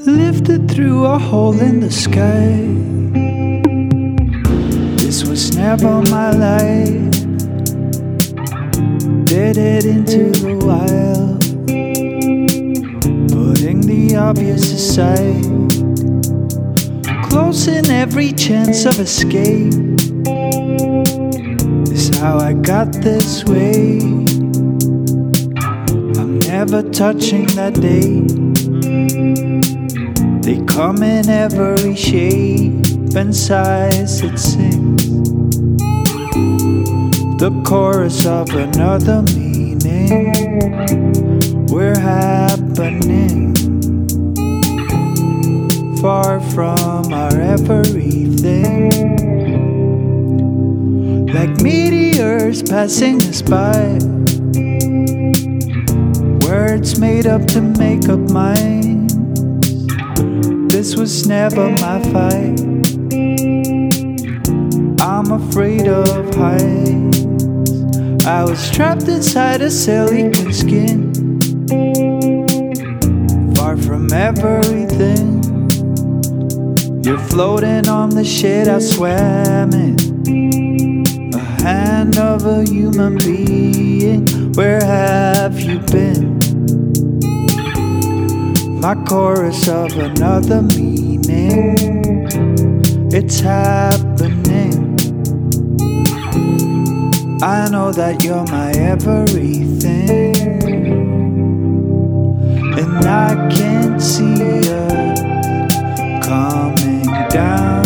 lifted through a hole in the sky. This was never my life. Did it into the wild, putting the obvious aside, closing every chance of escape. Is how I got this way. I'm never touching that day. They come in every shape and size, it sings the chorus of another meaning. We're happening, far from our everything, like meteors passing us by. Words made up to make up minds. This was never my fight. I'm afraid of heights. I was trapped inside a silicon skin, far from everything. You're floating on the shit I swam in, a hand of a human being. Where have you been? My chorus of another meaning. It's happening. I know that you're my everything, and I can't see us coming down.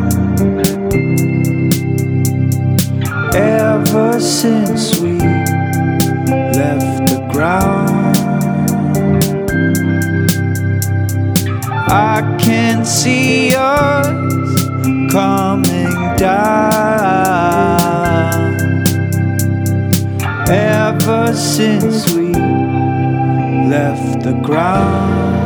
Ever since we left the ground, I can't see us coming down. Ever since we left the ground.